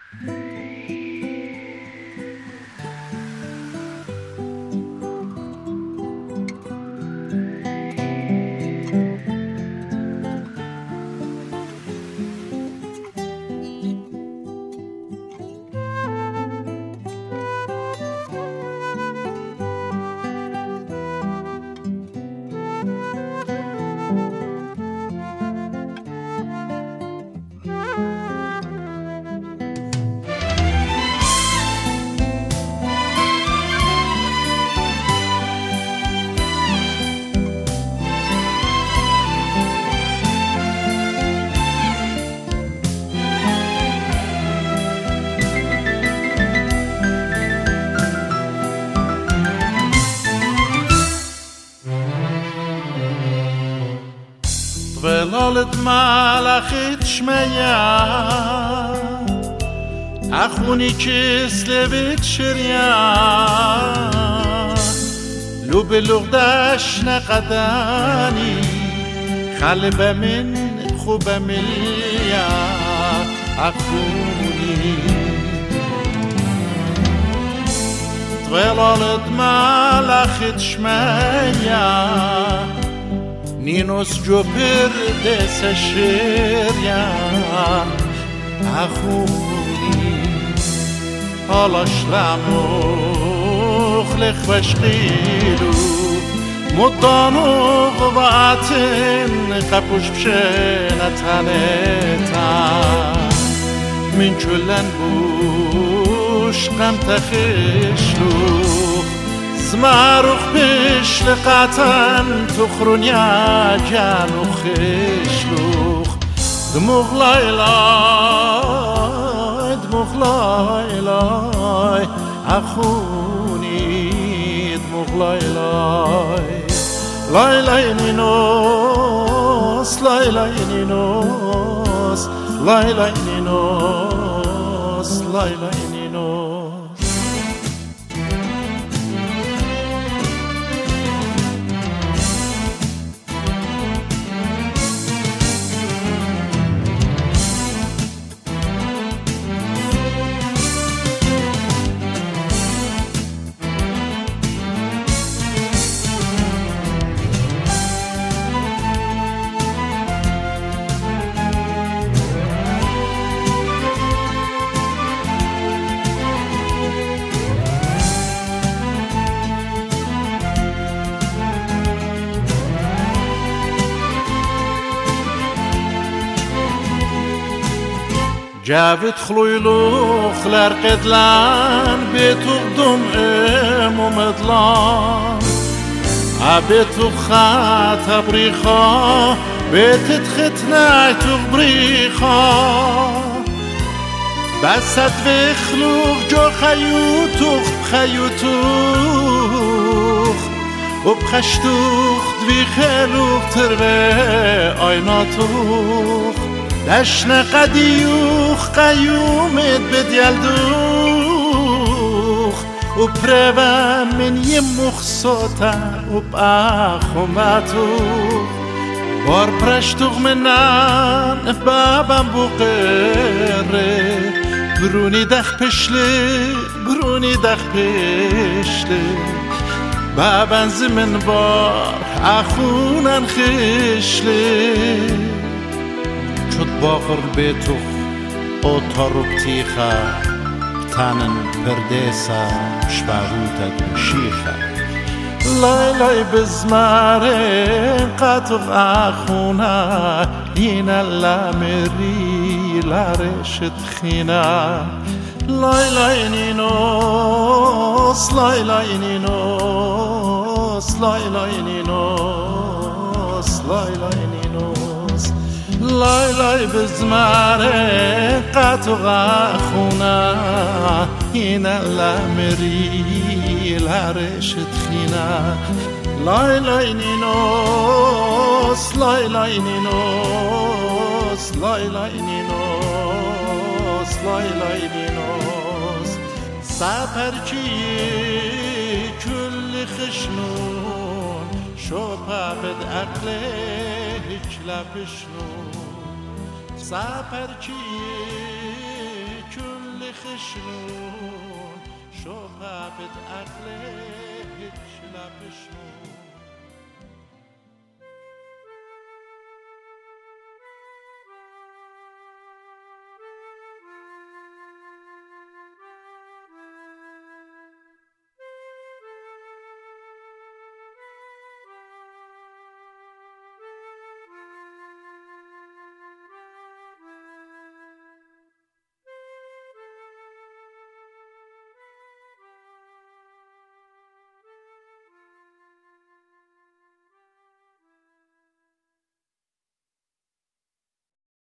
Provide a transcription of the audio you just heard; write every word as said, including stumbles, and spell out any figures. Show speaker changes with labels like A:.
A: ظلالت ملخت شمية أخوني كسلبت شريان لو بلغدش نقداني خلب من خوب مليا أخوني ظلالت ملخت شمية نینوس جو پردس شریان أخوني حالاش لمخ لخوش قیلو مدانو قواتن قبوش بشنتنتا من چلن بوش قم تخشلو زماروخ بش لقاتن تخرونيا جانو خشلوخ دموغ لايلاي دموغ لايلاي أخوني دموغ لايلاي لايلاي نينوس لايلاي نينوس لايلاي نينوس لايلاي نينوس جابت خلويلو خلار قدلان بيتو قدوم ام ومضلان عبيتو خات بريخا بيتت ختنا تغبريخا بسات في خلوخ جو خيوتوخ بخيوتوخ وبخشتوخ دوي خلوخ تربي آيناتوخ دشن قدیوخ قیومت بدیلدوخ و پروم من یه مخصوطه و بخومتوخ بار پرشتوخ منن بابم بقره برونی دخ پشله برونی دخ پشله بابن زمن بار اخونن خشله شد باقر بيتوخ اوتارو بتيخا تانن پرديسا شباروتا دوشيخا لاي لاي بزمارين قاتوخ اخونا ينا لامري لارشت خينا لاي لاي نينوس لاي لاي نينوس لاي لاي نينوس لاي لاي نينوس لاي لاي بزماره قطو غخونا هنا لامري لارشت خينا لاي لاي نينوس لاي لاي نينوس لاي لاي نينوس لاي لاي نينوس سپرچی كل خشنون شوپا بد عقله هیچ لپشنون سپرچی كل חשרון שופפת אך להצ'לפ שרון